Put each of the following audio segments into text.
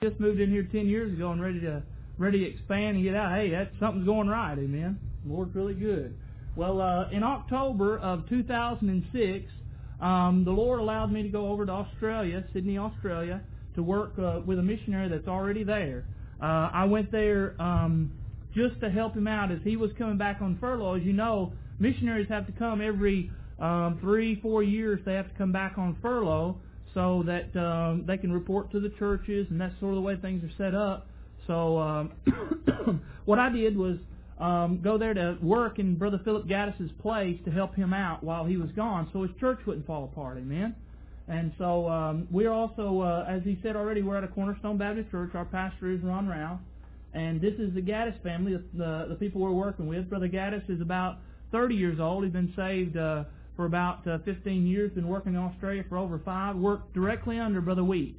just moved in here 10 years ago and ready to expand and get out. Hey, something's going right, amen. The Lord's really good. Well, in October of 2006, the Lord allowed me to go over to Australia, Sydney, Australia, to work with a missionary that's already there. I went there just to help him out as he was coming back on furlough. As you know, missionaries have to come every 3-4 years. They have to come back on furlough so that they can report to the churches, and that's sort of the way things are set up. So what I did was go there to work in Brother Philip Gaddis's place to help him out while he was gone, so his church wouldn't fall apart, amen. And so we're also, as he said already, we're at a Cornerstone Baptist Church. Our pastor is Ron Ralph, and this is the Gaddis family, the people we're working with. Brother Gaddis is about 30 years old. He's been saved for about 15 years, been working in Australia for over 5, worked directly under Brother Wheat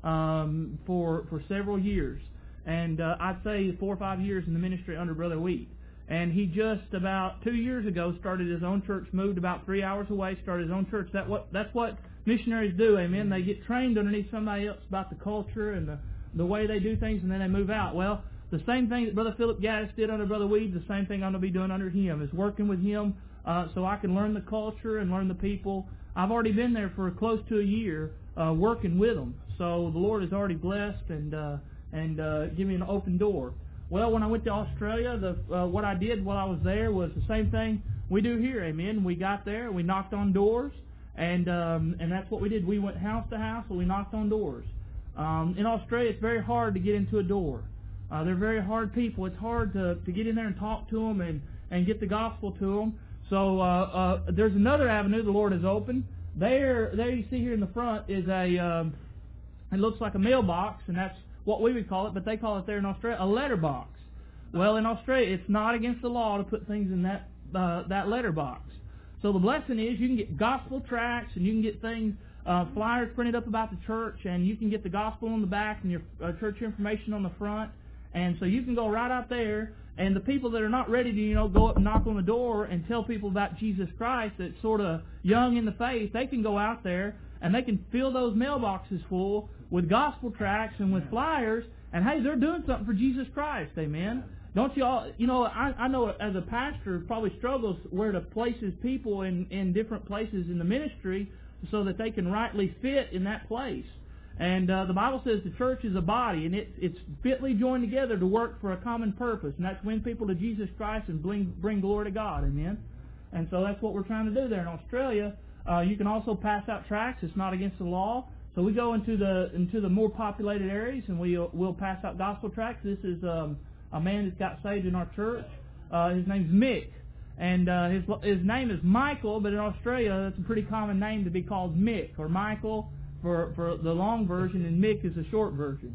for several years. And I'd say 4 or 5 years in the ministry under Brother Wheat. And he just about 2 years ago started his own church, moved about 3 hours away, started his own church. That's what missionaries do, amen. They get trained underneath somebody else about the culture and the way they do things, and then they move out. Well, the same thing that Brother Philip Gaddis did under Brother Weed, the same thing I'm going to be doing under him, is working with him so I can learn the culture and learn the people. I've already been there for close to a year working with them. So the Lord has already blessed and give me an open door. Well, when I went to Australia, what I did while I was there was the same thing we do here, amen. We got there, we knocked on doors, and that's what we did. We went house to house, and we knocked on doors. In Australia, it's very hard to get into a door. They're very hard people. It's hard to get in there and talk to them and get the gospel to them. So there's another avenue the Lord has opened. There you see here in the front is it looks like a mailbox, and that's what we would call it, but they call it there in Australia a letterbox. Well, in Australia, it's not against the law to put things in that letterbox. So the blessing is you can get gospel tracts, and you can get things, flyers printed up about the church, and you can get the gospel on the back and your church information on the front. And so you can go right out there, and the people that are not ready to, go up and knock on the door and tell people about Jesus Christ that's sort of young in the faith, they can go out there and they can fill those mailboxes full with gospel tracts and with flyers, and hey, they're doing something for Jesus Christ, amen. Don't you all, I know as a pastor probably struggles where to place his people in different places in the ministry so that they can rightly fit in that place. And the Bible says the church is a body, and it's fitly joined together to work for a common purpose, and that's win people to Jesus Christ and bring glory to God, amen. And so that's what we're trying to do there in Australia. You can also pass out tracts. It's not against the law. So we go into the more populated areas, and we'll pass out gospel tracts. This is a man that's got saved in our church. His name's Mick, and his name is Michael, but in Australia that's a pretty common name to be called Mick or Michael for the long version, and Mick is the short version.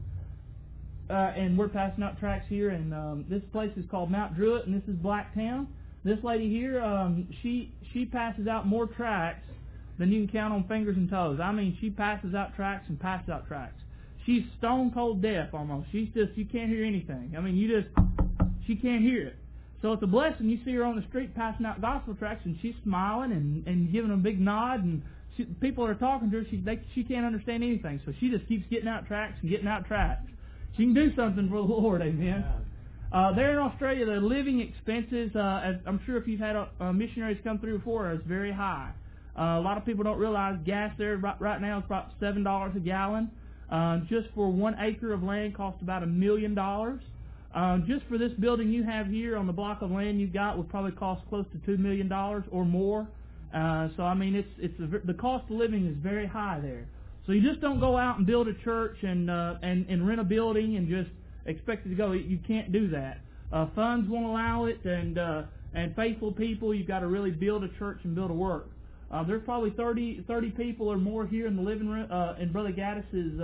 And we're passing out tracts here, and this place is called Mount Druitt, and this is Blacktown. This lady here, she passes out more tracts than you can count on fingers and toes. I mean, she passes out tracts and passes out tracts. She's stone cold deaf almost. She's just, you can't hear anything. I mean, she can't hear it. So it's a blessing. You see her on the street passing out gospel tracts, and she's smiling and giving them a big nod, and people are talking to her. She can't understand anything, so she just keeps getting out tracts and getting out tracts. She can do something for the Lord, amen. There in Australia, the living expenses, as I'm sure if you've had missionaries come through before, is very high. A lot of people don't realize gas there right now is about $7 a gallon. Just for 1 acre of land costs about $1 million. Just for this building you have here on the block of land you got would probably cost close to $2 million or more. So I mean, the cost of living is very high there. So you just don't go out and build a church and rent a building and just expect it to go. You can't do that. Funds won't allow it, and faithful people, you've got to really build a church and build a work. There's probably 30 people or more here in the living room. In Brother Gaddis's,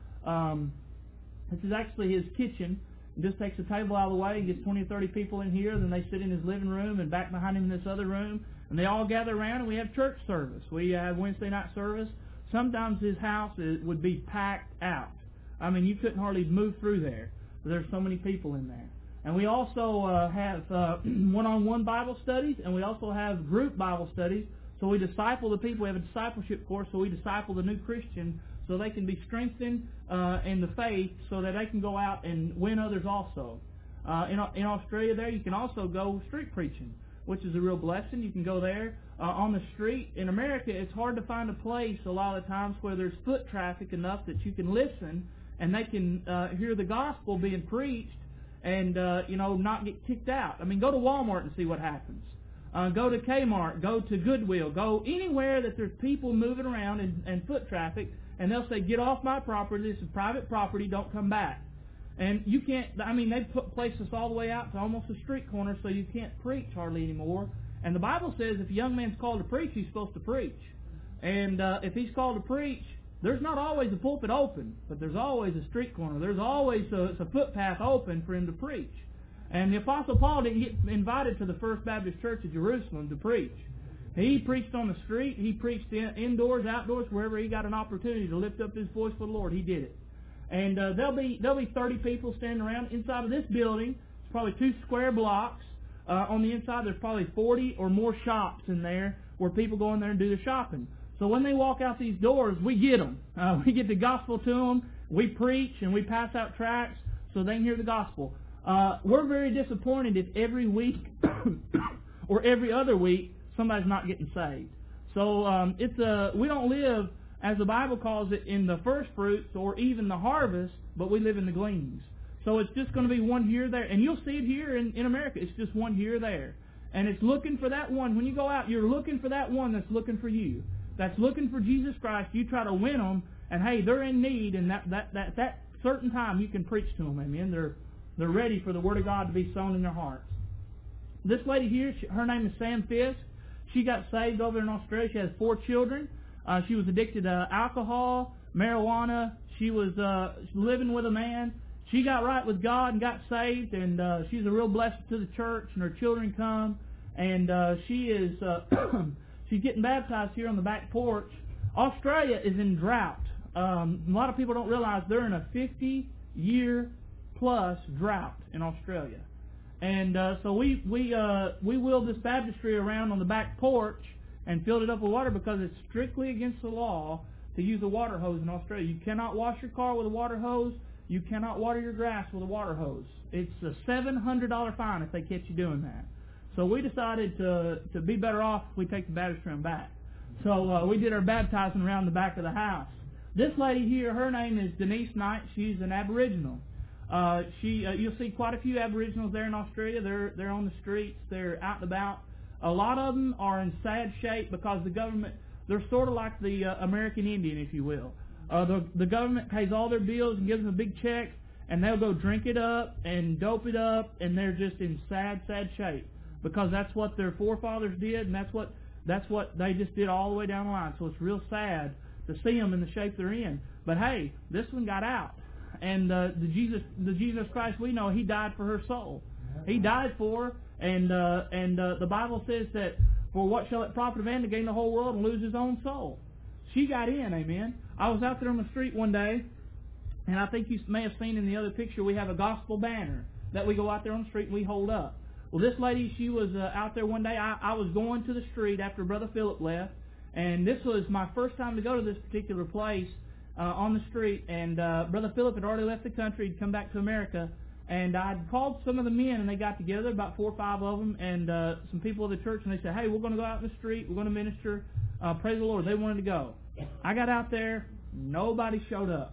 this is actually his kitchen. He just takes a table out of the way and gets 20 or 30 people in here. Then they sit in his living room, and back behind him in this other room, and they all gather around, and we have church service. We have Wednesday night service. Sometimes his house would be packed out. I mean, you couldn't hardly move through there. There's so many people in there. And we also have one-on-one Bible studies, and we also have group Bible studies. So we disciple the people. We have a discipleship course, so we disciple the new Christian so they can be strengthened in the faith so that they can go out and win others also. In Australia there, you can also go street preaching, which is a real blessing. You can go there on the street. In America, it's hard to find a place a lot of times where there's foot traffic enough that you can listen and they can hear the gospel being preached and not get kicked out. I mean, go to Walmart and see what happens. Go to Kmart, go to Goodwill, go anywhere that there's people moving around and foot traffic, and they'll say, "Get off my property, this is private property, don't come back." And you can't, they place us all the way out to almost a street corner, so you can't preach hardly anymore. And the Bible says if a young man's called to preach, he's supposed to preach. And if he's called to preach, there's not always a pulpit open, but there's always a street corner. There's always a footpath open for him to preach. And the Apostle Paul didn't get invited to the First Baptist Church of Jerusalem to preach. He preached on the street. He preached indoors, outdoors, wherever he got an opportunity to lift up his voice for the Lord. He did it. And there'll be 30 people standing around inside of this building. It's probably 2 square blocks. On the inside, there's probably 40 or more shops in there where people go in there and do their shopping. So when they walk out these doors, we get them. We get the gospel to them. We preach and we pass out tracts so they can hear the gospel. We're very disappointed if every week or every other week somebody's not getting saved. So we don't live, as the Bible calls it, in the first fruits or even the harvest, but we live in the gleanings. So it's just going to be one here, there. And you'll see it here in America. It's just one here, there. And it's looking for that one. When you go out, you're looking for that one that's looking for you. That's looking for Jesus Christ. You try to win them, and hey, they're in need, and that certain time you can preach to them. Amen. They're ready for the Word of God to be sown in their hearts. This lady here, her name is Sam Fisk. She got saved over in Australia. She has 4 children. She was addicted to alcohol, marijuana. She was living with a man. She got right with God and got saved, and she's a real blessing to the church, and her children come, and she is she's getting baptized here on the back porch. Australia is in drought. A lot of people don't realize they're in a 50-year plus drought in Australia. And so we wheeled this baptistry around on the back porch and filled it up with water because it's strictly against the law to use a water hose in Australia. You cannot wash your car with a water hose. You cannot water your grass with a water hose. It's a $700 fine if they catch you doing that. So we decided to be better off if we take the baptistry back. So we did our baptizing around the back of the house. This lady here, her name is Denise Knight. She's an Aboriginal. You'll see quite a few Aboriginals there in Australia. They're on the streets. They're out and about. A lot of them are in sad shape because the government, they're sort of like the American Indian, if you will. The government pays all their bills and gives them a big check, and they'll go drink it up and dope it up, and they're just in sad, sad shape because that's what their forefathers did, and that's what they just did all the way down the line. So it's real sad to see them in the shape they're in. But hey, this one got out. And the Jesus Christ we know, He died for her soul. He died for her, and the Bible says that for what shall it profit a man to gain the whole world and lose his own soul? She got in, amen. I was out there on the street one day, and I think you may have seen in the other picture we have a gospel banner that we go out there on the street and we hold up. Well, this lady, she was out there one day. I was going to the street after Brother Philip left, and this was my first time to go to this particular place on the street, and Brother Philip had already left the country. He'd come back to America, and I'd called some of the men, and they got together, about 4 or 5 of them, and some people of the church, and they said, hey, we're going to go out in the street. We're going to minister. Praise the Lord. They wanted to go. I got out there. Nobody showed up.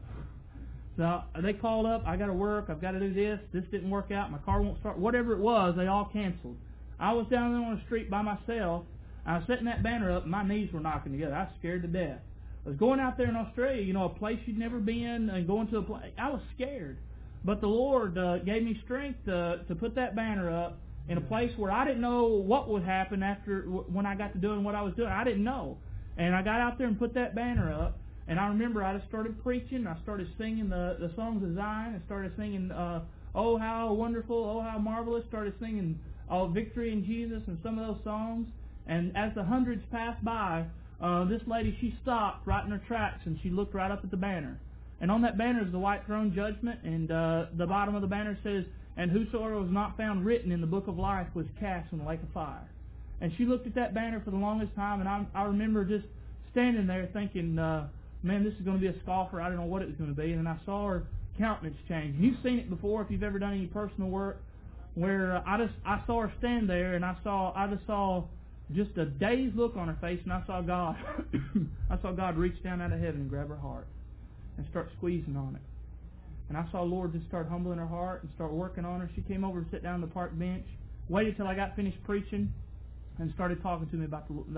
So they called up. I got to work. I've got to do this. This didn't work out. My car won't start. Whatever it was, they all canceled. I was down there on the street by myself. I was setting that banner up, and my knees were knocking together. I was scared to death. I was going out there in Australia, a place you'd never been, and going to a place. I was scared. But the Lord gave me strength to put that banner up in a place where I didn't know what would happen when I got to doing what I was doing. I didn't know. And I got out there and put that banner up. And I remember I just started preaching. I started singing the songs of Zion. I started singing, Oh, how wonderful, oh, how marvelous. Started singing Victory in Jesus and some of those songs. And as the hundreds passed by, this lady, she stopped right in her tracks, and she looked right up at the banner. And on that banner is the white throne judgment, and the bottom of the banner says, and whosoever was not found written in the book of life was cast in the lake of fire. And she looked at that banner for the longest time, and I remember just standing there thinking, man, this is going to be a scoffer. I didn't know what it was going to be. And then I saw her countenance change. And you've seen it before if you've ever done any personal work, where I saw her stand there, and I just saw just a dazed look on her face, and I saw God. I saw God reach down out of heaven and grab her heart and start squeezing on it. And I saw the Lord just start humbling her heart and start working on her. She came over and sat down on the park bench, waited till I got finished preaching, and started talking to me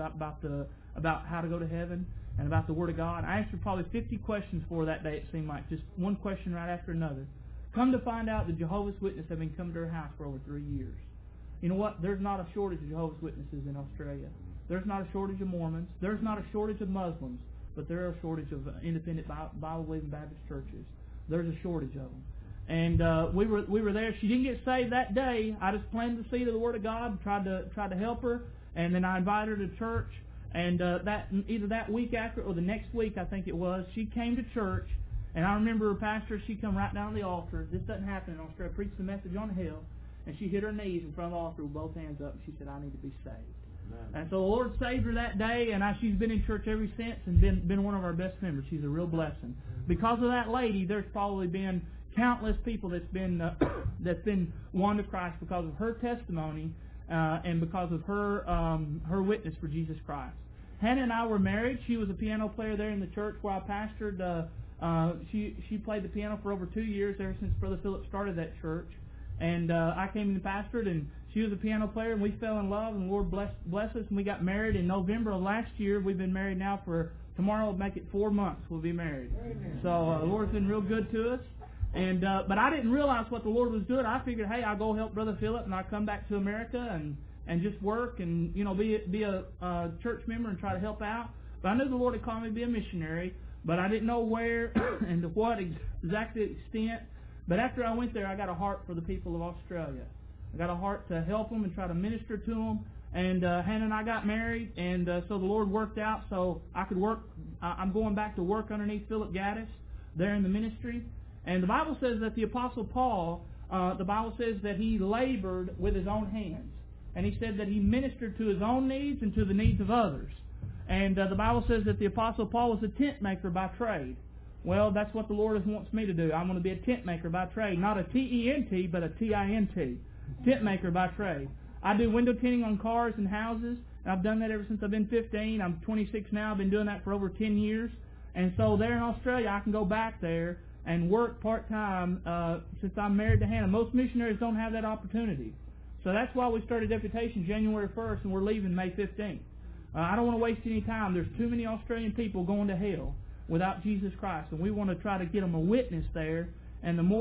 about how to go to heaven and about the Word of God. I asked her probably 50 questions for that day, it seemed like, just one question right after another. Come to find out, the Jehovah's Witnesses have been coming to her house for over 3 years. You know what? There's not a shortage of Jehovah's Witnesses in Australia. There's not a shortage of Mormons. There's not a shortage of Muslims, but there are a shortage of independent Bible-believing Baptist churches. There's a shortage of them. And we were there. She didn't get saved that day. I just planted the seed of the Word of God, tried to help her, and then I invited her to church. And either that week after or the next week, I think it was, she came to church. And I remember her pastor, she come right down to the altar. This doesn't happen in Australia. Preached the message on hell. And she hit her knees in front of the altar with both hands up. And she said, I need to be saved. Amen. And so the Lord saved her that day. And she's been in church ever since and been one of our best members. She's a real blessing. Because of that lady, there's probably been countless people that's been won to Christ because of her testimony and because of her witness for Jesus Christ. Hannah and I were married. She was a piano player there in the church where I pastored. She played the piano for over 2 years, ever since Brother Philip started that church. And I came and pastored, and she was a piano player, and we fell in love, and the Lord blessed us, and we got married in November of last year. We've been married now for, tomorrow will make it 4 months we'll be married. Amen. So the Lord's been real good to us. And but I didn't realize what the Lord was doing. I figured, hey, I'll go help Brother Philip, and I'll come back to America and just work and, you know, be a church member and try to help out. But I knew the Lord had called me to be a missionary, but I didn't know where and to what exact extent. But after I went there, I got a heart for the people of Australia. I got a heart to help them and try to minister to them. And Hannah and I got married, and so the Lord worked out so I could work. I'm going back to work underneath Philip Gaddis there in the ministry. And the Bible says that the Apostle Paul, the Bible says that he labored with his own hands. And he said that he ministered to his own needs and to the needs of others. And the Bible says that the Apostle Paul was a tent maker by trade. Well, that's what the Lord wants me to do. I'm going to be a tent maker by trade. Not a T-E-N-T, but a T-I-N-T. Tent maker by trade. I do window tinting on cars and houses. And I've done that ever since I've been 15. I'm 26 now. I've been doing that for over 10 years. And so there in Australia, I can go back there and work part-time since I'm married to Hannah. Most missionaries don't have that opportunity. So that's why we started Deputation January 1st, and we're leaving May 15th. I don't want to waste any time. There's too many Australian people going to hell without Jesus Christ, and we want to try to get them a witness there. And the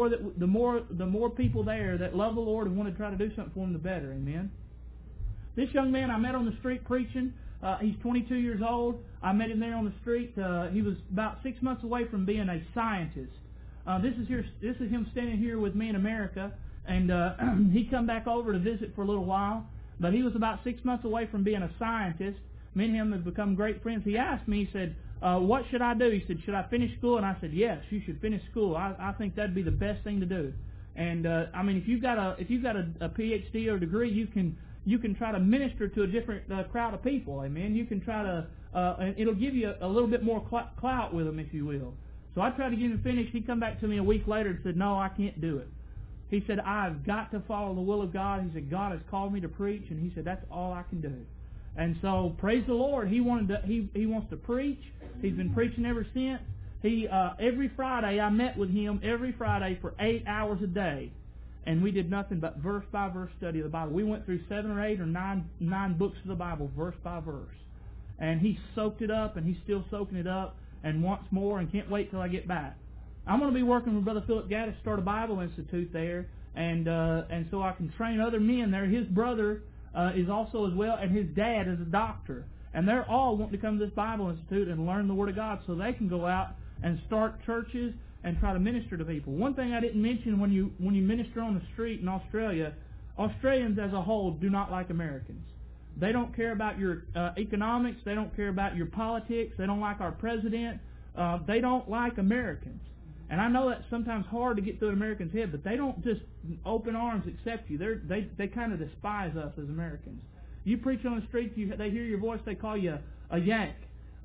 more people there that love the Lord and want to try to do something for them, the better. Amen. This young man I met on the street preaching. He's 22 years old. I met him there on the street. He was about 6 months away from being a scientist. This is him standing here with me in America, and he come back over to visit for a little while. But he was about 6 months away from being a scientist. Me and him have become great friends. He asked me, he said, what should I do? He said, should I finish school? And I said, yes, you should finish school. I think that'd be the best thing to do. And I mean, if you've got a PhD or degree, you can try to minister to a different crowd of people. Amen. You can try to, and it'll give you a little bit more clout with them, if you will. So I tried to get him finished. He come back to me a week later and said, no, I can't do it. He said, I've got to follow the will of God. He said, God has called me to preach, and he said, that's all I can do. And so, praise the Lord, he wants to preach. He's been preaching ever since. Every Friday, I met with him every Friday for 8 hours a day. And we did nothing but verse-by-verse study of the Bible. We went through 7 or 8 or 9 books of the Bible, verse by verse. And he soaked it up, and he's still soaking it up, and wants more, and can't wait till I get back. I'm going to be working with Brother Philip Gaddis, start a Bible Institute there, and so I can train other men there. His brother is also as well, and his dad is a doctor. And they're all wanting to come to this Bible Institute and learn the Word of God so they can go out and start churches and try to minister to people. One thing I didn't mention when you minister on the street in Australia, Australians as a whole do not like Americans. They don't care about your economics. They don't care about your politics. They don't like our president. They don't like Americans. And I know that's sometimes hard to get through an American's head, but they don't just open arms accept you. They kind of despise us as Americans. You preach on the street, they hear your voice, they call you a Yank.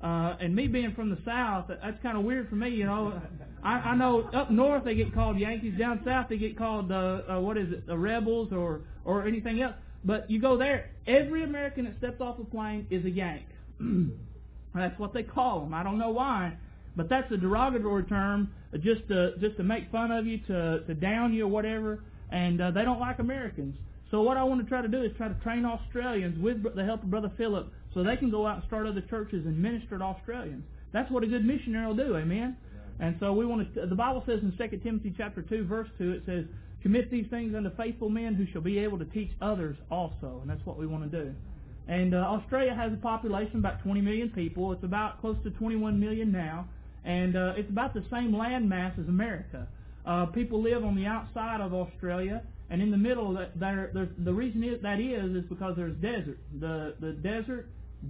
And me being from the South, that's kind of weird for me, you know. I know up north they get called Yankees. Down south they get called, the Rebels or anything else. But you go there, every American that steps off a plane is a Yank. That's what they call them. I don't know why, but that's a derogatory term just to make fun of you, to down you or whatever. And they don't like Americans. So what I want to try to do is try to train Australians with the help of Brother Philip so they can go out and start other churches and minister to Australians. That's what a good missionary will do, amen? And so we want to. The Bible says in 2 Timothy chapter 2, verse 2, it says, "Commit these things unto faithful men who shall be able to teach others also." And that's what we want to do. And Australia has a population of about 20 million people. It's about close to 21 million now. And it's about the same land mass as America. People live on the outside of Australia, and in the middle, the reason that is because there's desert. The desert.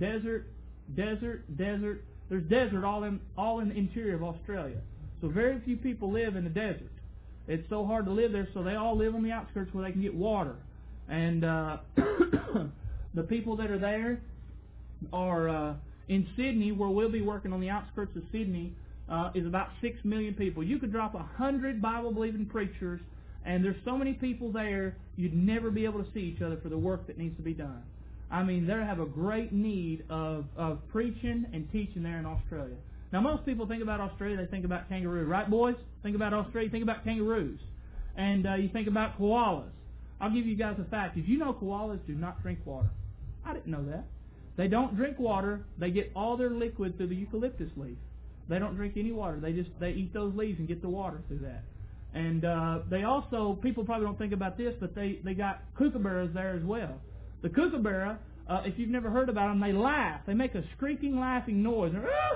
There's desert all in the interior of Australia. So very few people live in the desert. It's so hard to live there, so they all live on the outskirts where they can get water. And the people that are there are in Sydney, where we'll be working on the outskirts of Sydney, is about 6 million people. You could drop 100 Bible-believing preachers, and there's so many people there, you'd never be able to see each other for the work that needs to be done. I mean, they have a great need of preaching and teaching there in Australia. Now, most people think about Australia, they think about kangaroo. Right, boys? Think about Australia, think about kangaroos. And you think about koalas. I'll give you guys a fact. Did you know koalas do not drink water? I didn't know that. They don't drink water. They get all their liquid through the eucalyptus leaf. They don't drink any water. They eat those leaves and get the water through that. And they also, people probably don't think about this, but they got kookaburras there as well. The kookaburra, if you've never heard about them, they laugh. They make a squeaking, laughing noise.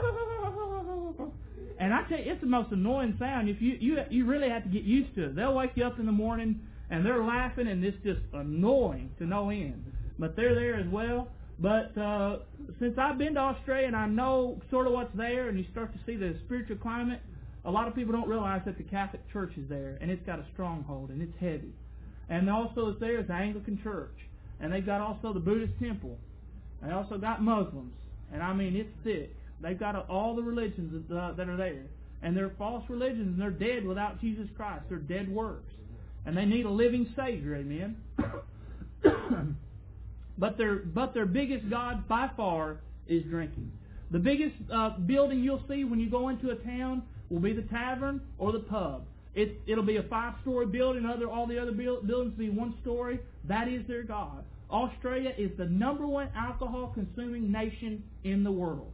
And I tell you, it's the most annoying sound. If you really have to get used to it. They'll wake you up in the morning, and they're laughing, and it's just annoying to no end. But they're there as well. But since I've been to Australia and I know sort of what's there, and you start to see the spiritual climate, a lot of people don't realize that the Catholic Church is there, and it's got a stronghold, and it's heavy. And also it's there is the Anglican Church, and they've got also the Buddhist temple. They also got Muslims, and I mean it's thick. They've got all the religions that are there, and they're false religions, and they're dead without Jesus Christ. They're dead works, and they need a living Savior. Amen. But their biggest god by far is drinking. The biggest building you'll see when you go into a town will be the tavern or the pub. It'll be a 5-story building. All the other buildings will be 1 story. That is their god. Australia is the #1 alcohol-consuming nation in the world.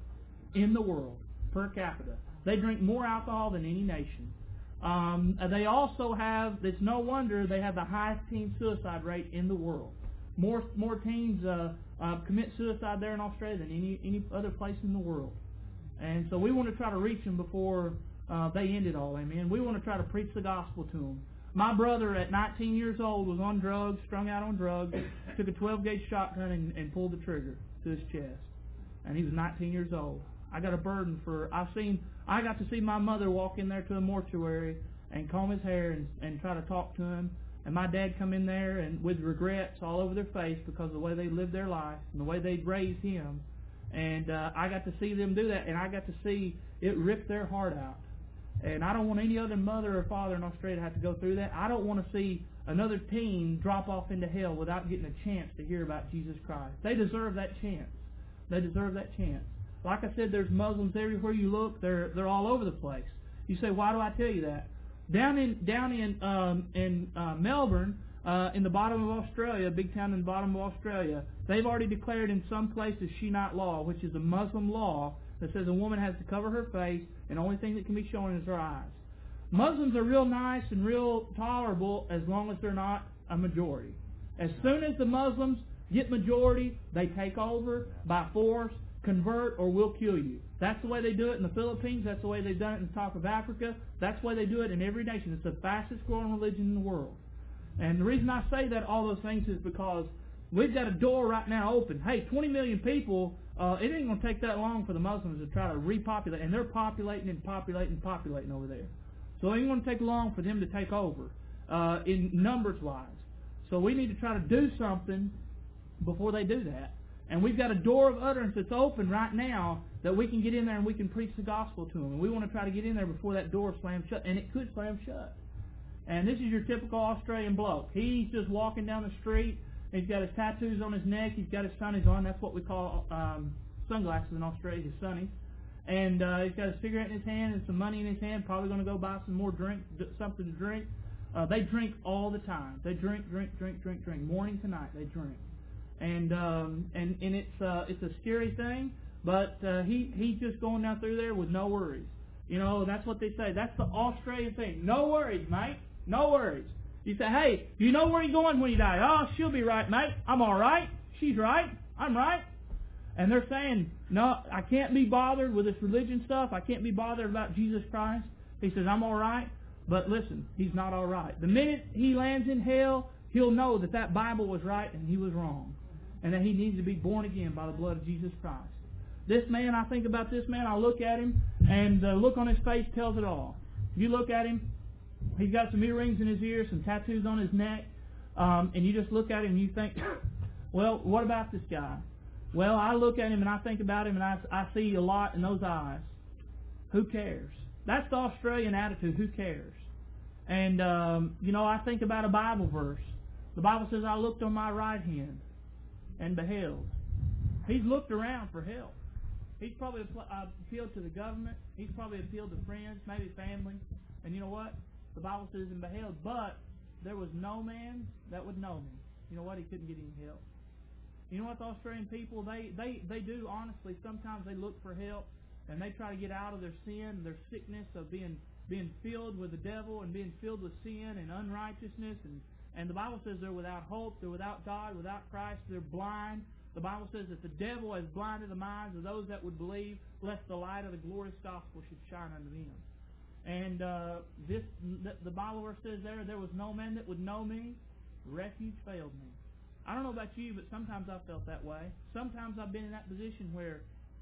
Per capita. They drink more alcohol than any nation. They also have, it's no wonder, they have the highest teen suicide rate in the world. More teens commit suicide there in Australia than any other place in the world. And so we want to try to reach them before they end it all, amen. We want to try to preach the gospel to them. My brother at 19 years old was on drugs, strung out on drugs, took a 12-gauge shotgun and pulled the trigger to his chest. And he was 19 years old. I got a burden I got to see my mother walk in there to a mortuary and comb his hair and try to talk to him. And my dad come in there and with regrets all over their face because of the way they lived their life and the way they'd raised him. And I got to see them do that, and I got to see it rip their heart out. And I don't want any other mother or father in Australia to have to go through that. I don't want to see another teen drop off into hell without getting a chance to hear about Jesus Christ. They deserve that chance. They deserve that chance. Like I said, there's Muslims everywhere you look. They're all over the place. You say, why do I tell you that? Down in Melbourne, in the bottom of Australia, a big town in the bottom of Australia, they've already declared in some places Shinite law, which is a Muslim law that says a woman has to cover her face and the only thing that can be shown is her eyes. Muslims are real nice and real tolerable as long as they're not a majority. As soon as the Muslims get majority, they take over by force, convert, or we'll kill you. That's the way they do it in the Philippines. That's the way they've done it in the top of Africa. That's the way they do it in every nation. It's the fastest growing religion in the world. And the reason I say that, all those things, is because we've got a door right now open. Hey, 20 million people, it ain't going to take that long for the Muslims to try to repopulate. And they're populating over there. So it ain't going to take long for them to take over in numbers-wise. So we need to try to do something before they do that. And we've got a door of utterance that's open right now that we can get in there and we can preach the gospel to them. And we want to try to get in there before that door slams shut, and it could slam shut. And this is your typical Australian bloke. He's just walking down the street. He's got his tattoos on his neck. He's got his sunnies on. That's what we call sunglasses in Australia, his sunnies. And he's got a cigarette in his hand and some money in his hand. Probably going to go buy some more something to drink. They drink all the time. They drink. Morning to night, they drink. And it's a scary thing. But he's just going down through there with no worries. You know, that's what they say. That's the Australian thing. No worries, mate. No worries. You say, hey, do you know where you're going when you die? Oh, she'll be right, mate. I'm all right. She's right. I'm right. And they're saying, no, I can't be bothered with this religion stuff. I can't be bothered about Jesus Christ. He says, I'm all right. But listen, he's not all right. The minute he lands in hell, he'll know that that Bible was right and he was wrong. And that he needs to be born again by the blood of Jesus Christ. This man, I think about this man, I look at him, and the look on his face tells it all. You look at him, he's got some earrings in his ears, some tattoos on his neck, and you just look at him and you think, well, what about this guy? Well, I look at him and I think about him and I see a lot in those eyes. Who cares? That's the Australian attitude, who cares? And, I think about a Bible verse. The Bible says, I looked on my right hand and beheld. He's looked around for help. He's probably appealed to the government. He's probably appealed to friends, maybe family. And you know what? The Bible says, and beheld, but there was no man that would know me. You know what? He couldn't get any help. You know what, the Australian people, they do, honestly, sometimes they look for help, and they try to get out of their sin, their sickness of being filled with the devil and being filled with sin and unrighteousness. And the Bible says they're without hope, they're without God, without Christ, they're blind. The Bible says that the devil has blinded the minds of those that would believe, lest the light of the glorious gospel should shine unto them. And the Bible verse says there was no man that would know me. Refuge failed me. I don't know about you, but sometimes I've felt that way. Sometimes I've been in that position where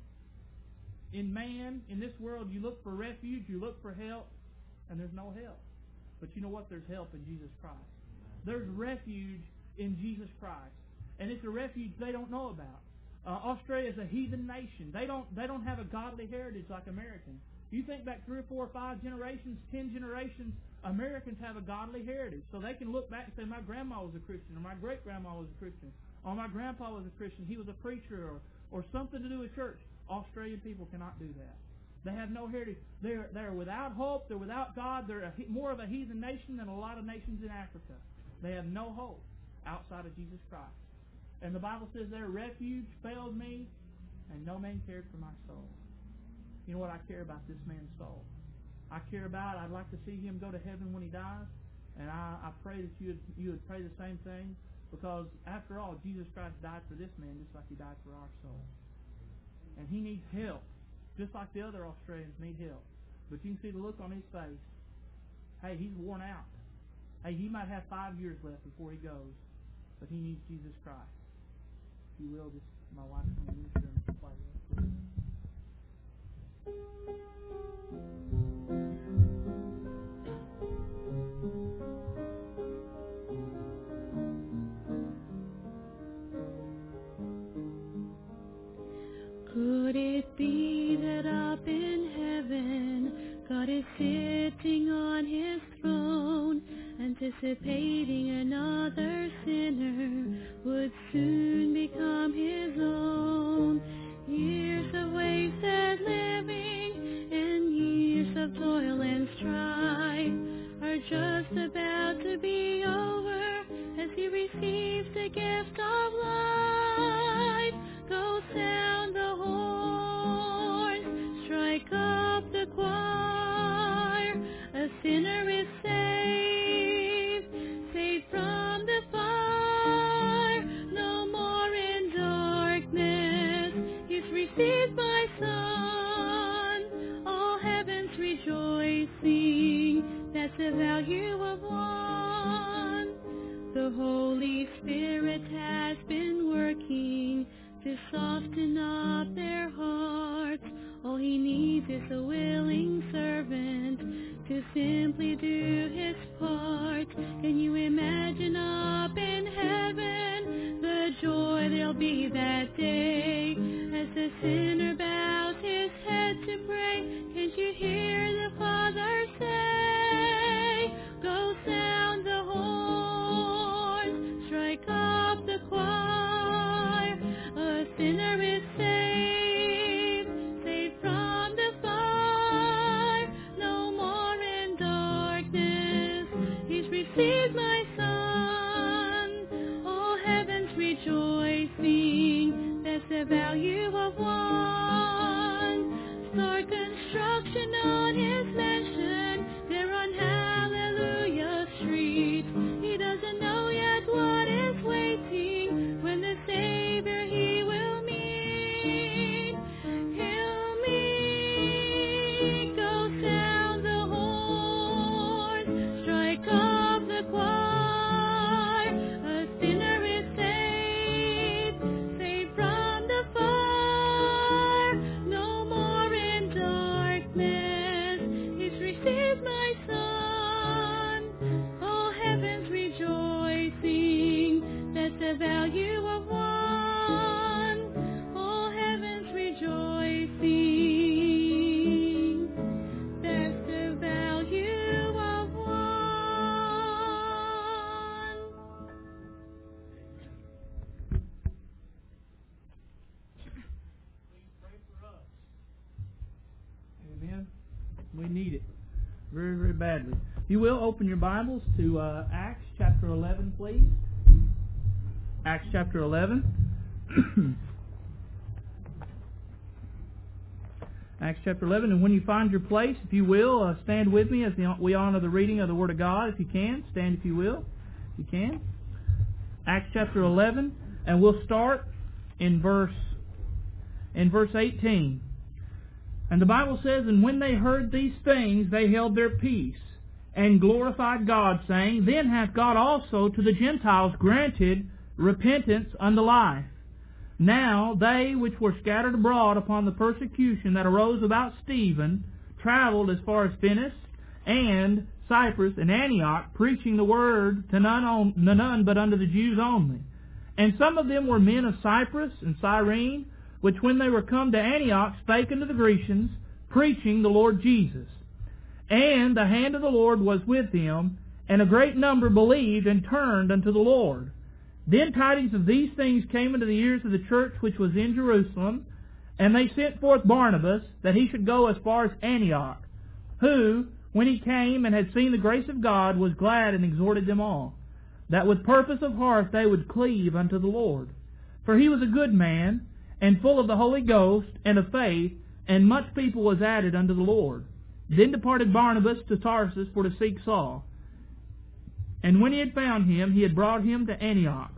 in this world, you look for refuge, you look for help, and there's no help. But you know what? There's help in Jesus Christ. There's refuge in Jesus Christ. And it's a refuge they don't know about. Australia is a heathen nation. They don't have a godly heritage like Americans. You think back 3 or 4 or 5 generations, 10 generations, Americans have a godly heritage. So they can look back and say, my grandma was a Christian, or my great-grandma was a Christian, or my grandpa was a Christian, he was a preacher, or something to do with church. Australian people cannot do that. They have no heritage. They're without hope. They're without God. They're more of a heathen nation than a lot of nations in Africa. They have no hope outside of Jesus Christ. And the Bible says their refuge failed me, and no man cared for my soul. You know what I care about this man's soul? I'd like to see him go to heaven when he dies, and I pray that you would pray the same thing, because after all, Jesus Christ died for this man just like he died for our soul. And he needs help, just like the other Australians need help. But you can see the look on his face. Hey, he's worn out. Hey, he might have 5 years left before he goes, but he needs Jesus Christ. If you will, just my wife's going to minister and play that. Could it be that up in heaven God is sitting on his throne, anticipating another sinner would soon become his own? Years of wasted living and years of toil and strife are just about to be over as he receives the gift of life. Go sound the horn, strike up the choir, a sinner is saved, saved from the fire, no more in darkness, he's received by Son, all heaven's rejoicing, that's the value of one. received my Son. All heaven's rejoicing, that's the value of one. Start construction on His mansion, there on Hallelujah Street. He doesn't know yet what is waiting when the Savior He will meet. He'll meet. Go sound the horn, strike up the choir. A sinner is saved, saved from the fire. No more in darkness, He's received my Son. All heaven's rejoicing, that's the value of one. All heaven's rejoicing, that's the value of one. Amen. We need it very, very badly. If you will, open your Bibles to Acts chapter 11, please. Acts chapter 11. Acts chapter 11. And when you find your place, if you will, stand with me as we honor the reading of the Word of God. If you can, stand if you will. If you can. Acts chapter 11. And we'll start in verse 18. And the Bible says, And when they heard these things, they held their peace, and glorified God, saying, Then hath God also to the Gentiles granted repentance unto life. Now they which were scattered abroad upon the persecution that arose about Stephen traveled as far as Phoenix and Cyprus and Antioch, preaching the word to none but unto the Jews only. And some of them were men of Cyprus and Cyrene, which when they were come to Antioch spake unto the Grecians, preaching the Lord Jesus. And the hand of the Lord was with them, and a great number believed and turned unto the Lord. Then tidings of these things came into the ears of the church which was in Jerusalem, and they sent forth Barnabas, that he should go as far as Antioch, who, when he came and had seen the grace of God, was glad and exhorted them all, that with purpose of heart they would cleave unto the Lord. For he was a good man, and full of the Holy Ghost and of faith, and much people was added unto the Lord. Then departed Barnabas to Tarsus for to seek Saul. And when he had found him, he had brought him to Antioch.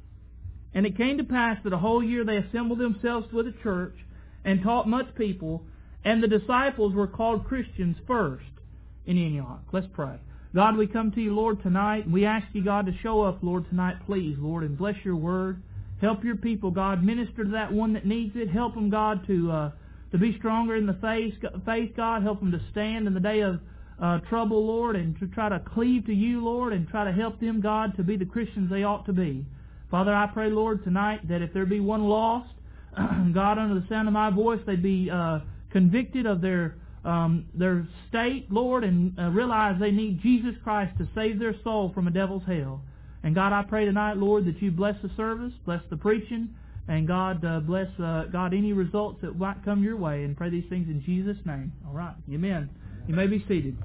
And it came to pass that a whole year they assembled themselves with a church, and taught much people, and the disciples were called Christians first in Antioch. Let's pray. God, we come to you, Lord, tonight, and we ask you, God, to show up, Lord, tonight, please, Lord, and bless your word. Help your people, God. Minister to that one that needs it. Help them, God, to be stronger in the faith, God. Help them to stand in the day of trouble, Lord, and to try to cleave to you, Lord, and try to help them, God, to be the Christians they ought to be. Father, I pray, Lord, tonight that if there be one lost, God, under the sound of my voice, they'd be convicted of their state, Lord, and realize they need Jesus Christ to save their soul from a devil's hell. And God, I pray tonight, Lord, that you bless the service, bless the preaching, and God, bless, God, any results that might come your way, and pray these things in Jesus' name. All right. Amen. You may be seated.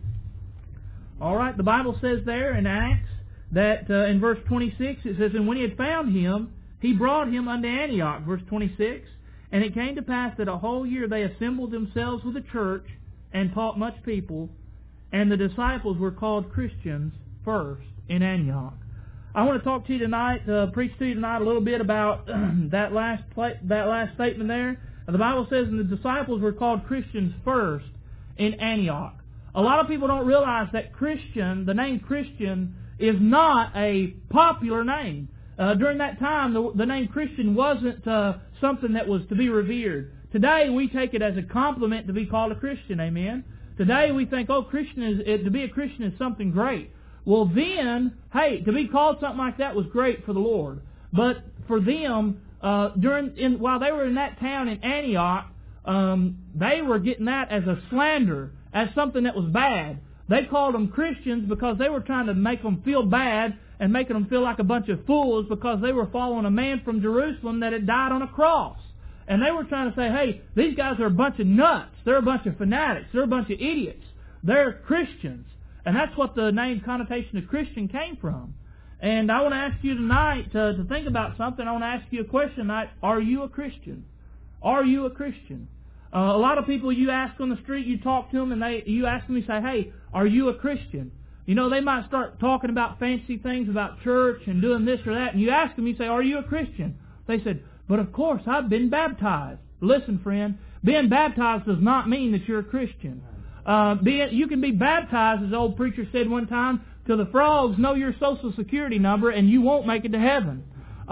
All right. The Bible says there in Acts that in verse 26, it says, And when he had found him, he brought him unto Antioch, verse 26. And it came to pass that a whole year they assembled themselves with a church, and taught much people, and the disciples were called Christians first in Antioch. I want to talk to you tonight, preach to you tonight a little bit about that last statement there. The Bible says, And the disciples were called Christians first in Antioch. A lot of people don't realize that Christian, the name Christian, is not a popular name. During that time, the name Christian wasn't something that was to be revered. Today, we take it as a compliment to be called a Christian. Amen. Today, we think, to be a Christian is something great. Well, then, hey, to be called something like that was great for the Lord. But for them, while they were in that town in Antioch, they were getting that as a slander, as something that was bad. They called them Christians because they were trying to make them feel bad and making them feel like a bunch of fools because they were following a man from Jerusalem that had died on a cross. And they were trying to say, hey, these guys are a bunch of nuts. They're a bunch of fanatics. They're a bunch of idiots. They're Christians. And that's what the name connotation of Christian came from. And I want to ask you tonight to think about something. I want to ask you a question tonight. Are you a Christian? Are you a Christian? A lot of people you ask on the street, you talk to them, and you ask them, you say, hey, are you a Christian? You know, they might start talking about fancy things about church and doing this or that, and you ask them, you say, are you a Christian? They said, but of course, I've been baptized. Listen, friend, being baptized does not mean that you're a Christian. You can be baptized, as the old preacher said one time, till the frogs know your social security number, and you won't make it to heaven.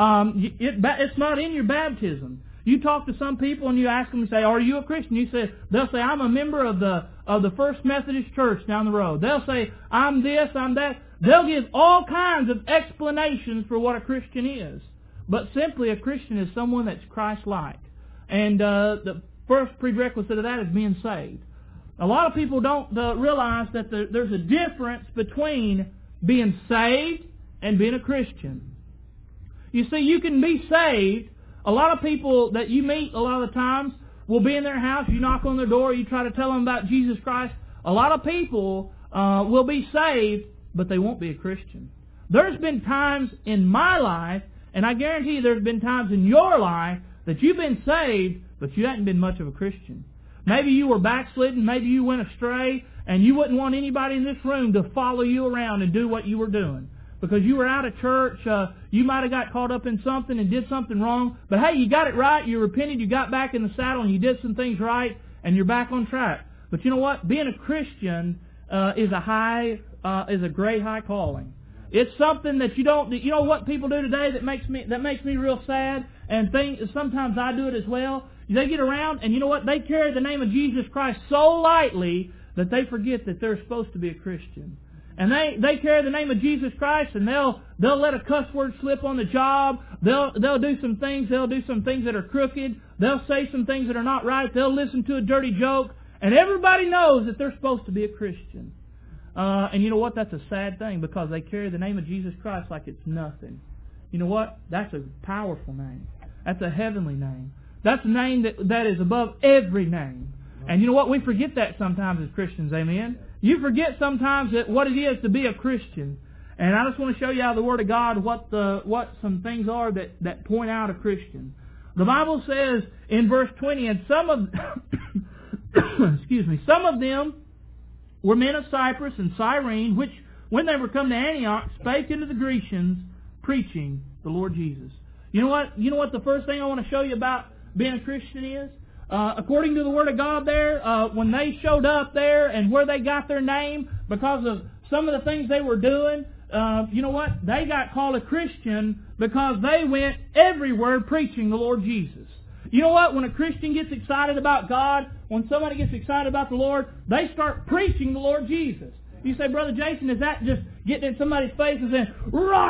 It's not in your baptism. You talk to some people and you ask them and say, are you a Christian? They'll say, I'm a member of the First Methodist Church down the road. They'll say, I'm this, I'm that. They'll give all kinds of explanations for what a Christian is. But simply a Christian is someone that's Christ-like. And the first prerequisite of that is being saved. A lot of people don't realize that there's a difference between being saved and being a Christian. You see, you can be saved. A lot of people that you meet a lot of the times will be in their house, you knock on their door, you try to tell them about Jesus Christ. A lot of people will be saved, but they won't be a Christian. There's been times in my life, and I guarantee you there's been times in your life that you've been saved, but you haven't been much of a Christian. Maybe you were backslidden, maybe you went astray, and you wouldn't want anybody in this room to follow you around and do what you were doing. Because you were out of church, you might have got caught up in something and did something wrong. But hey, you got it right, you repented, you got back in the saddle, and you did some things right, and you're back on track. But you know what? Being a Christian is a great high calling. It's something that you don't. You know what people do today that makes me real sad, and sometimes I do it as well. They get around, and you know what? They carry the name of Jesus Christ so lightly that they forget that they're supposed to be a Christian. And they carry the name of Jesus Christ, and they'll let a cuss word slip on the job. They'll do some things. They'll do some things that are crooked. They'll say some things that are not right. They'll listen to a dirty joke, and everybody knows that they're supposed to be a Christian. And you know what? That's a sad thing, because they carry the name of Jesus Christ like it's nothing. You know what? That's a powerful name. That's a heavenly name. That's a name that is above every name. And you know what? We forget that sometimes as Christians. Amen. You forget sometimes what it is to be a Christian. And I just want to show you out of the Word of God what some things are that point out a Christian. The Bible says in verse 20, and some of some of them were men of Cyprus and Cyrene, which, when they were come to Antioch, spake unto the Grecians, preaching the Lord Jesus. You know what? You know what the first thing I want to show you about being a Christian is? According to the Word of God there, when they showed up there and where they got their name, because of some of the things they were doing, you know what? They got called a Christian because they went everywhere preaching the Lord Jesus. You know what? When a Christian gets excited about God, when somebody gets excited about the Lord, they start preaching the Lord Jesus. You say, Brother Jason, is that just getting in somebody's face and saying,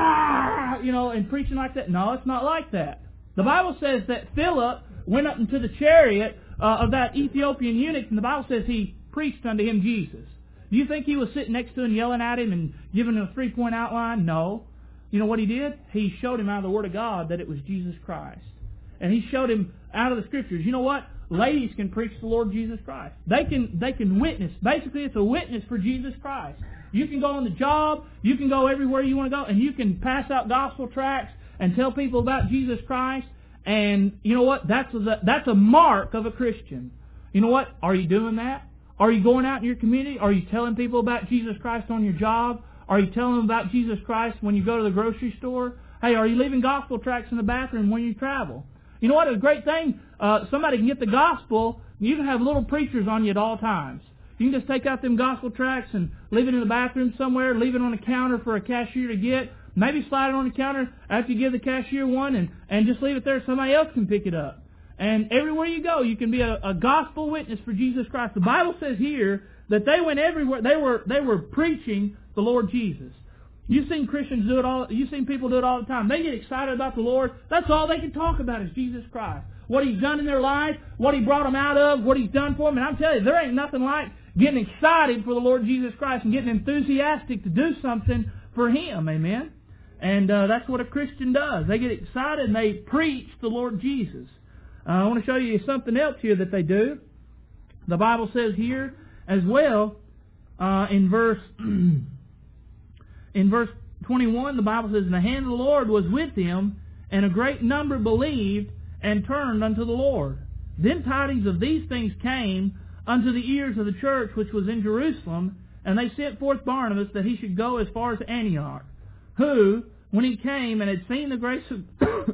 "Rah!" you know, and preaching like that? No, it's not like that. The Bible says that Philip went up into the chariot of that Ethiopian eunuch, and the Bible says he preached unto him Jesus. Do you think he was sitting next to him yelling at him and giving him a 3-point outline? No. You know what he did? He showed him out of the Word of God that it was Jesus Christ. And he showed him out of the Scriptures. You know what? Ladies can preach the Lord Jesus Christ. They can witness. Basically, it's a witness for Jesus Christ. You can go on the job. You can go everywhere you want to go. And you can pass out gospel tracts and tell people about Jesus Christ. And you know what? That's a mark of a Christian. You know what? Are you doing that? Are you going out in your community? Are you telling people about Jesus Christ on your job? Are you telling them about Jesus Christ when you go to the grocery store? Hey, are you leaving gospel tracts in the bathroom when you travel? You know what? A great thing, somebody can get the gospel. You can have little preachers on you at all times. You can just take out them gospel tracts and leave it in the bathroom somewhere, leave it on the counter for a cashier to get. Maybe slide it on the counter after you give the cashier one and just leave it there so somebody else can pick it up. And everywhere you go, you can be a gospel witness for Jesus Christ. The Bible says here that they went everywhere. They were preaching the Lord Jesus. You've seen Christians do it all. You've seen people do it all the time. They get excited about the Lord. That's all they can talk about is Jesus Christ. What He's done in their life, what He brought them out of, what He's done for them. And I'm telling you, there ain't nothing like getting excited for the Lord Jesus Christ and getting enthusiastic to do something for Him. Amen? And that's what a Christian does. They get excited and they preach the Lord Jesus. I want to show you something else here that they do. The Bible says here as well in verse 21, the Bible says, "And the hand of the Lord was with him, and a great number believed and turned unto the Lord. Then tidings of these things came unto the ears of the church which was in Jerusalem, and they sent forth Barnabas that he should go as far as Antioch, who, when he came and had seen the grace of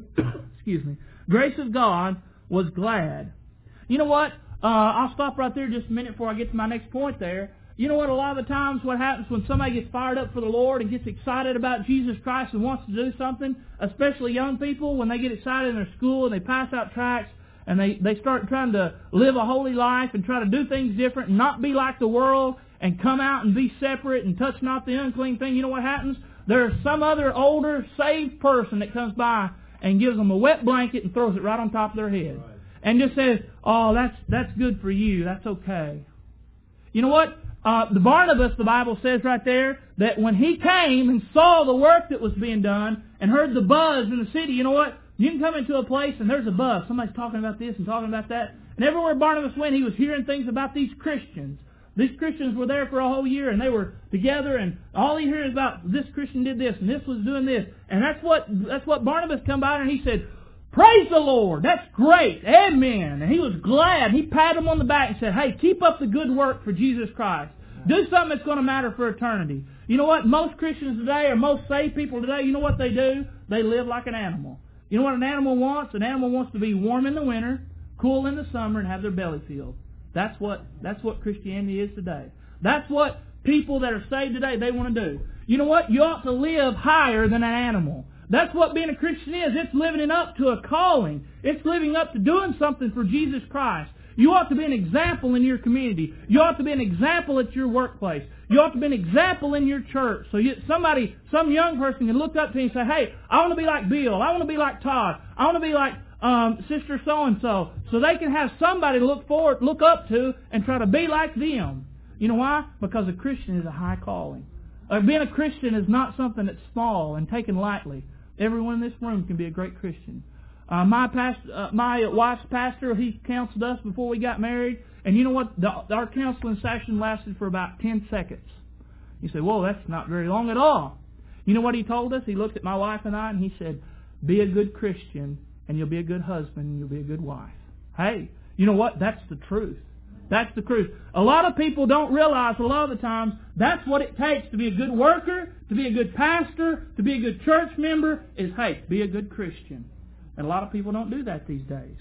grace of God, was glad." You know what? I'll stop right there just a minute before I get to my next point there. You know what? A lot of the times what happens when somebody gets fired up for the Lord and gets excited about Jesus Christ and wants to do something, especially young people, when they get excited in their school and they pass out tracts and they start trying to live a holy life and try to do things different and not be like the world and come out and be separate and touch not the unclean thing, you know what happens? There's some other older, saved person that comes by and gives them a wet blanket and throws it right on top of their head. Right. And just says, "Oh, that's good for you. That's okay." You know what? The Barnabas, the Bible says right there, that when he came and saw the work that was being done and heard the buzz in the city, you know what? You can come into a place and there's a buzz. Somebody's talking about this and talking about that. And everywhere Barnabas went, he was hearing things about these Christians. These Christians were there for a whole year and they were together, and all he heard is about this Christian did this and this was doing this. And that's what Barnabas come by and he said, "Praise the Lord, that's great, amen." And he was glad. He patted him on the back and said, "Hey, keep up the good work for Jesus Christ. Do something that's going to matter for eternity." You know what? Most Christians today, or most saved people today, you know what they do? They live like an animal. You know what an animal wants? An animal wants to be warm in the winter, cool in the summer, and have their belly filled. That's what Christianity is today. That's what people that are saved today, they want to do. You know what? You ought to live higher than an animal. That's what being a Christian is. It's living up to a calling. It's living up to doing something for Jesus Christ. You ought to be an example in your community. You ought to be an example at your workplace. You ought to be an example in your church. So some young person can look up to you and say, "Hey, I want to be like Bill. I want to be like Todd. I want to be like Sister so-and-so." So they can have somebody to look up to and try to be like them. You know why? Because a Christian is a high calling. Being a Christian is not something that's small and taken lightly. Everyone in this room can be a great Christian. My wife's pastor, he counseled us before we got married. And you know what? Our counseling session lasted for about 10 seconds. You say, "Whoa, that's not very long at all." You know what he told us? He looked at my wife and I and he said, "Be a good Christian and you'll be a good husband and you'll be a good wife." Hey, you know what? That's the truth. That's the truth. A lot of people don't realize a lot of the times that's what it takes to be a good worker, to be a good pastor, to be a good church member, is, hey, be a good Christian. And a lot of people don't do that these days.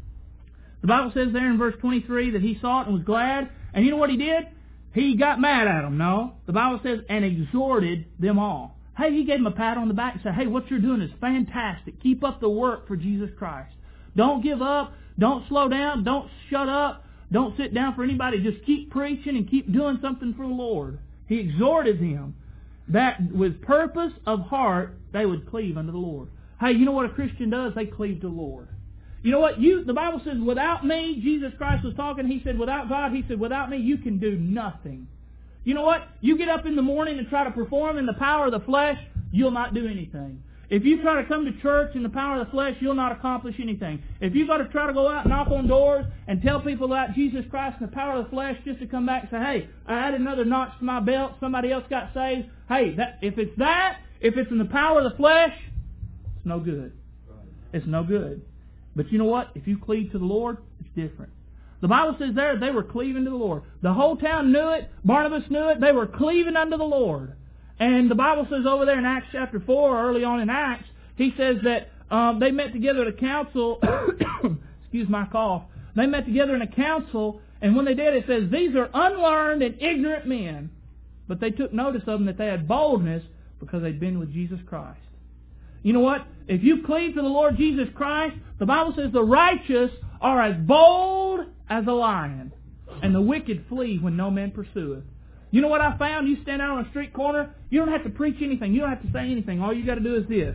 The Bible says there in verse 23 that he saw it and was glad. And you know what he did? He got mad at them. No. The Bible says, and exhorted them all. Hey, he gave them a pat on the back and said, "Hey, what you're doing is fantastic. Keep up the work for Jesus Christ. Don't give up. Don't slow down. Don't shut up. Don't sit down for anybody. Just keep preaching and keep doing something for the Lord." He exhorted them that with purpose of heart they would cleave unto the Lord. Hey, you know what a Christian does? They cleave to the Lord. You know what? The Bible says, without me, Jesus Christ was talking, he said, without God, he said, without me, you can do nothing. You know what? You get up in the morning and try to perform in the power of the flesh, you'll not do anything. If you try to come to church in the power of the flesh, you'll not accomplish anything. If you've got to try to go out and knock on doors and tell people about Jesus Christ in the power of the flesh just to come back and say, "Hey, I added another notch to my belt, somebody else got saved." Hey, if it's in the power of the flesh, it's no good. It's no good. But you know what? If you cleave to the Lord, it's different. The Bible says there they were cleaving to the Lord. The whole town knew it. Barnabas knew it. They were cleaving unto the Lord. And the Bible says over there in Acts chapter 4, early on in Acts, he says that they met together at a council. Excuse my cough. They met together in a council, and when they did, it says, "These are unlearned and ignorant men." But they took notice of them that they had boldness because they'd been with Jesus Christ. You know what? If you cleave to the Lord Jesus Christ, the Bible says the righteous are as bold as a lion, and the wicked flee when no man pursueth. You know what I found? You stand out on a street corner, you don't have to preach anything. You don't have to say anything. All you got to do is this.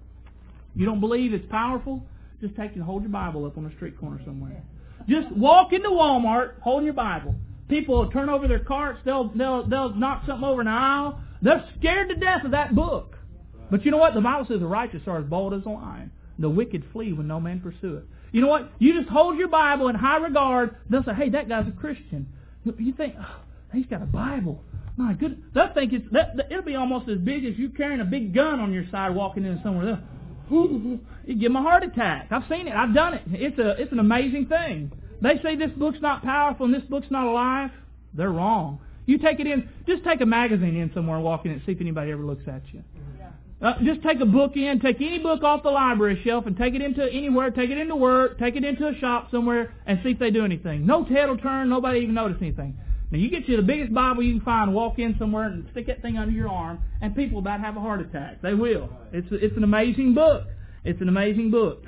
You don't believe it's powerful? Just take and hold your Bible up on a street corner somewhere. Just walk into Walmart holding your Bible. People will turn over their carts. They'll knock something over in the aisle. They're scared to death of that book. But you know what? The Bible says the righteous are as bold as a lion. The wicked flee when no man pursueth. You know what? You just hold your Bible in high regard. They'll say, "Hey, that guy's a Christian." You think, "Oh, he's got a Bible. My goodness, they'll think it'll be almost as big as you carrying a big gun on your side walking into somewhere. You give them a heart attack. I've seen it. I've done it. It's an amazing thing. They say this book's not powerful and this book's not alive. They're wrong. You take it in. Just take a magazine in somewhere and walk in and see if anybody ever looks at you. Just take a book in. Take any book off the library shelf and take it into anywhere. Take it into work. Take it into a shop somewhere and see if they do anything. No head will turn. Nobody even notice anything. Now you get you the biggest Bible you can find, walk in somewhere and stick that thing under your arm, and people about have a heart attack. They will. It's an amazing book. It's an amazing book.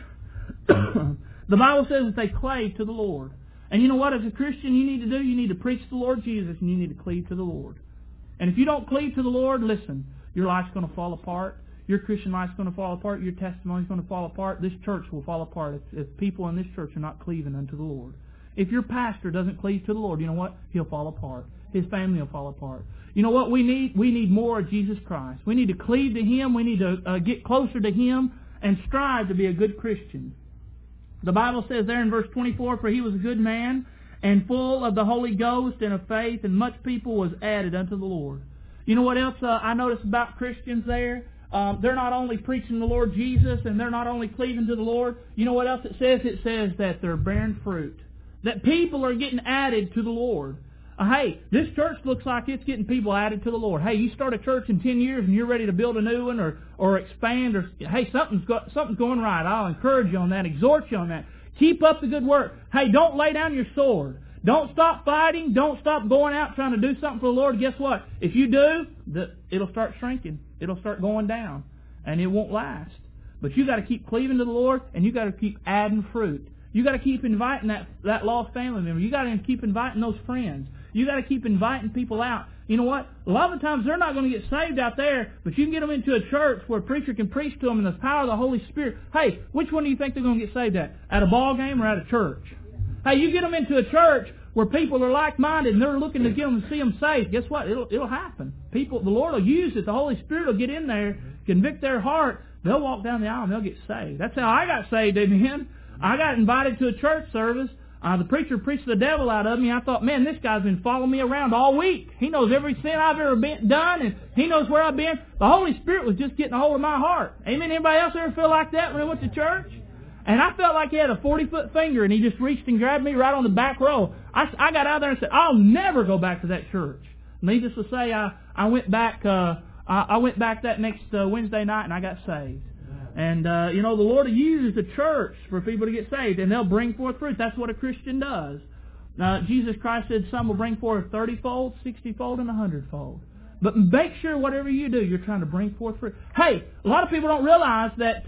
The Bible says that they clave to the Lord. And you know what? As a Christian, you need to do? You need to preach the Lord Jesus, and you need to cleave to the Lord. And if you don't cleave to the Lord, listen, your life's going to fall apart. Your Christian life's going to fall apart. Your testimony's going to fall apart. This church will fall apart if people in this church are not cleaving unto the Lord. If your pastor doesn't cleave to the Lord, you know what? He'll fall apart. His family will fall apart. You know what we need? We need more of Jesus Christ. We need to cleave to Him. We need to get closer to Him and strive to be a good Christian. The Bible says there in verse 24, for he was a good man and full of the Holy Ghost and of faith, and much people was added unto the Lord. You know what else I notice about Christians there? They're not only preaching the Lord Jesus and they're not only cleaving to the Lord. You know what else it says? It says that they're bearing fruit. That people are getting added to the Lord. Hey, this church looks like it's getting people added to the Lord. Hey, you start a church in 10 years and you're ready to build a new one or expand, or hey, something's going right. I'll encourage you on that, exhort you on that. Keep up the good work. Hey, don't lay down your sword. Don't stop fighting. Don't stop going out trying to do something for the Lord. Guess what? If you do, it'll start shrinking. It'll start going down, and it won't last. But you got to keep cleaving to the Lord, and you got to keep adding fruit. You got to keep inviting that lost family member. You got to keep inviting those friends. You got to keep inviting people out. You know what? A lot of the times they're not going to get saved out there, but you can get them into a church where a preacher can preach to them in the power of the Holy Spirit. Hey, which one do you think they're going to get saved at? At a ball game or at a church? Hey, you get them into a church where people are like-minded and they're looking to get them to see them saved. Guess what? It'll happen. The Lord will use it. The Holy Spirit will get in there, convict their heart. They'll walk down the aisle and they'll get saved. That's how I got saved, amen. I got invited to a church service. The preacher preached the devil out of me. I thought, man, this guy's been following me around all week. He knows every sin I've ever done, and he knows where I've been. The Holy Spirit was just getting a hold of my heart. Amen. Anybody else ever feel like that when they went to church? And I felt like he had a 40-foot finger, and he just reached and grabbed me right on the back row. I got out there and said, I'll never go back to that church. Needless to say, I went back. I went back that next Wednesday night, and I got saved. And, the Lord will use the church for people to get saved, and they'll bring forth fruit. That's what a Christian does. Jesus Christ said some will bring forth 30-fold, 60-fold, and 100-fold. But make sure whatever you do, you're trying to bring forth fruit. Hey, a lot of people don't realize that,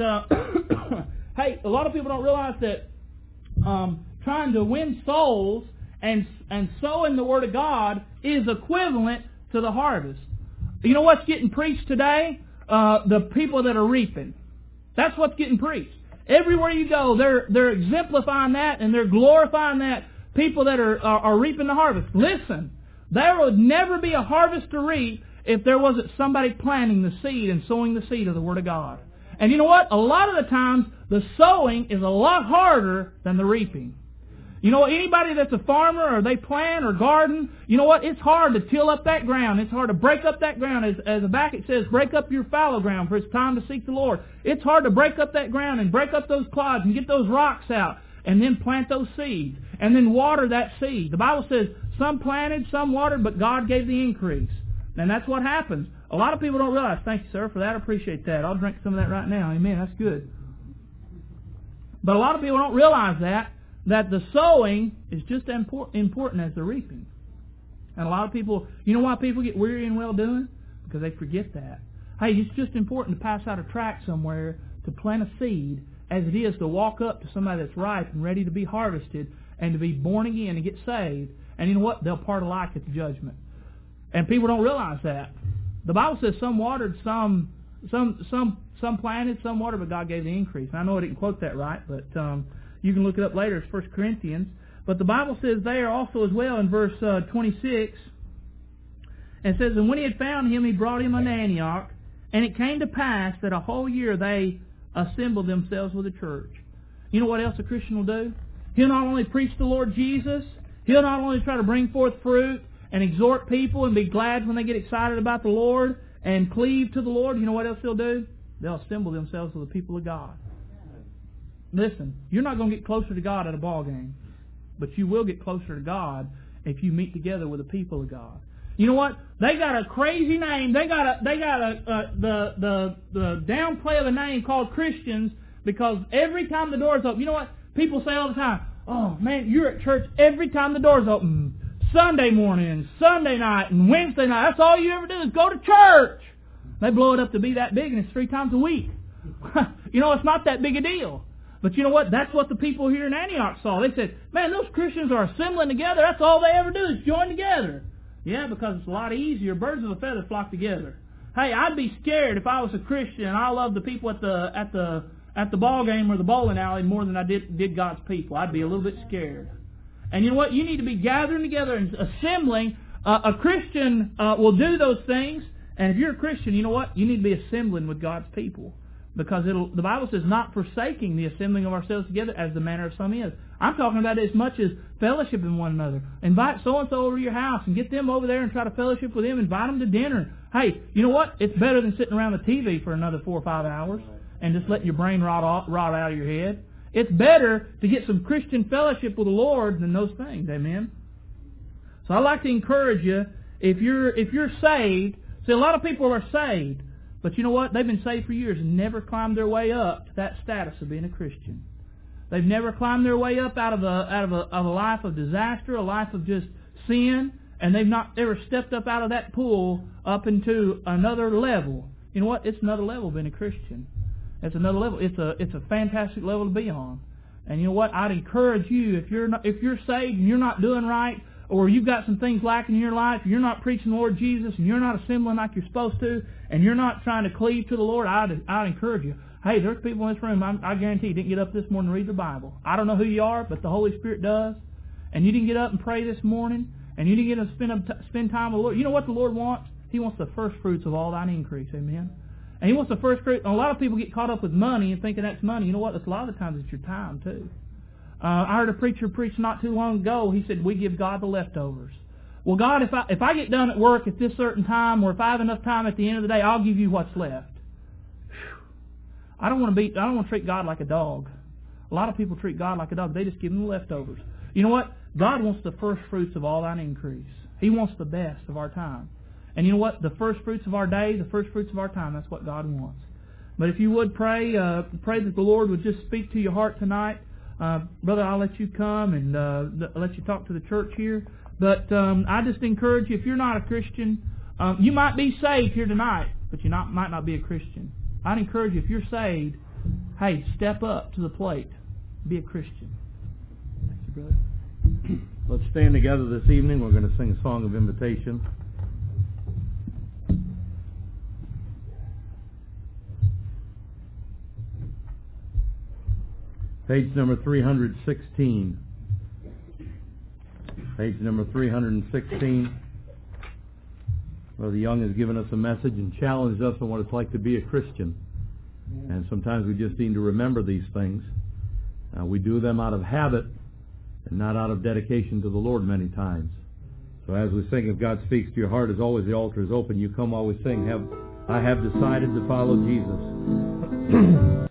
trying to win souls and sowing the Word of God is equivalent to the harvest. You know what's getting preached today? The people that are reaping. That's what's getting preached. Everywhere you go, they're exemplifying that and they're glorifying that. People that are reaping the harvest. Listen, there would never be a harvest to reap if there wasn't somebody planting the seed and sowing the seed of the Word of God. And you know what? A lot of the times, the sowing is a lot harder than the reaping. You know, anybody that's a farmer or they plant or garden, you know what? It's hard to till up that ground. It's hard to break up that ground. As Habakkuk says, break up your fallow ground, for it's time to seek the Lord. It's hard to break up that ground and break up those clods and get those rocks out and then plant those seeds and then water that seed. The Bible says some planted, some watered, but God gave the increase. And that's what happens. A lot of people don't realize. Thank you, sir, for that. I appreciate that. I'll drink some of that right now. Amen. That's good. But a lot of people don't realize that the sowing is just as important as the reaping. And a lot of people, you know why people get weary and well-doing? Because they forget that. Hey, it's just important to pass out a tract somewhere to plant a seed as it is to walk up to somebody that's ripe and ready to be harvested and to be born again and get saved. And you know what? They'll part alike at the judgment. And people don't realize that. The Bible says some watered, some planted, some watered, but God gave the increase. And I know I didn't quote that right, but you can look it up later. It's 1 Corinthians. But the Bible says there also as well in verse 26, and it says, and when he had found him, he brought him unto Antioch, and it came to pass that a whole year they assembled themselves with the church. You know what else a Christian will do? He'll not only preach the Lord Jesus, he'll not only try to bring forth fruit and exhort people and be glad when they get excited about the Lord and cleave to the Lord, you know what else they'll do? They'll assemble themselves with the people of God. Listen, you're not going to get closer to God at a ball game, but you will get closer to God if you meet together with the people of God. You know what? They got a crazy name. They got the downplay of a name called Christians, because every time the door's open, you know what? People say all the time, oh man, you're at church every time the door's open. Sunday morning, Sunday night, and Wednesday night. That's all you ever do is go to church. They blow it up to be that big, and it's 3 times a week. You know, it's not that big a deal. But you know what? That's what the people here in Antioch saw. They said, man, those Christians are assembling together. That's all they ever do is join together. Yeah, because it's a lot easier. Birds of a feather flock together. Hey, I'd be scared if I was a Christian and I loved the people at the ball game or the bowling alley more than I did God's people. I'd be a little bit scared. And you know what? You need to be gathering together and assembling. A Christian will do those things. And if you're a Christian, you know what? You need to be assembling with God's people. Because the Bible says, not forsaking the assembling of ourselves together as the manner of some is. I'm talking about it as much as fellowshipping one another. Invite so-and-so over to your house and get them over there and try to fellowship with them. Invite them to dinner. Hey, you know what? It's better than sitting around the TV for another 4 or 5 hours and just letting your brain rot out of your head. It's better to get some Christian fellowship with the Lord than those things. Amen? So I'd like to encourage you, if you're saved, see, a lot of people are saved, but you know what? They've been saved for years and never climbed their way up to that status of being a Christian. They've never climbed their way up out of a life of disaster, a life of just sin, and they've not ever stepped up out of that pool up into another level. You know what? It's another level being a Christian. It's another level. It's a fantastic level to be on. And you know what? I'd encourage you, if you're saved and you're not doing right, or you've got some things lacking in your life, you're not preaching the Lord Jesus, and you're not assembling like you're supposed to, and you're not trying to cleave to the Lord, I'd encourage you. Hey, there's people in this room, I guarantee you, didn't get up this morning to read the Bible. I don't know who you are, but the Holy Spirit does. And you didn't get up and pray this morning, and you didn't get to spend time with the Lord. You know what the Lord wants? He wants the first fruits of all thine increase. Amen? And He wants the first fruit. And a lot of people get caught up with money and thinking that's money. You know what? A lot of the times it's your time, too. I heard a preacher preach not too long ago. He said, we give God the leftovers. Well, God, if I get done at work at this certain time, or if I have enough time at the end of the day, I'll give you what's left. I don't want to treat God like a dog. A lot of people treat God like a dog. They just give Him the leftovers. You know what? God wants the first fruits of all thine increase. He wants the best of our time. And you know what? The first fruits of our day, the first fruits of our time, that's what God wants. But if you would pray that the Lord would just speak to your heart tonight. Brother, I'll let you come and let you talk to the church here. But I just encourage you, if you're not a Christian, you might be saved here tonight, but you might not be a Christian. I'd encourage you, if you're saved, hey, step up to the plate. Be a Christian. Thank you, brother. Let's stand together this evening. We're going to sing a song of invitation. Page number 316. Page number 316. Brother Young has given us a message and challenged us on what it's like to be a Christian. And sometimes we just need to remember these things. We do them out of habit and not out of dedication to the Lord many times. So as we sing, if God speaks to your heart, as always, the altar is open. You come while we sing, I have decided to follow Jesus.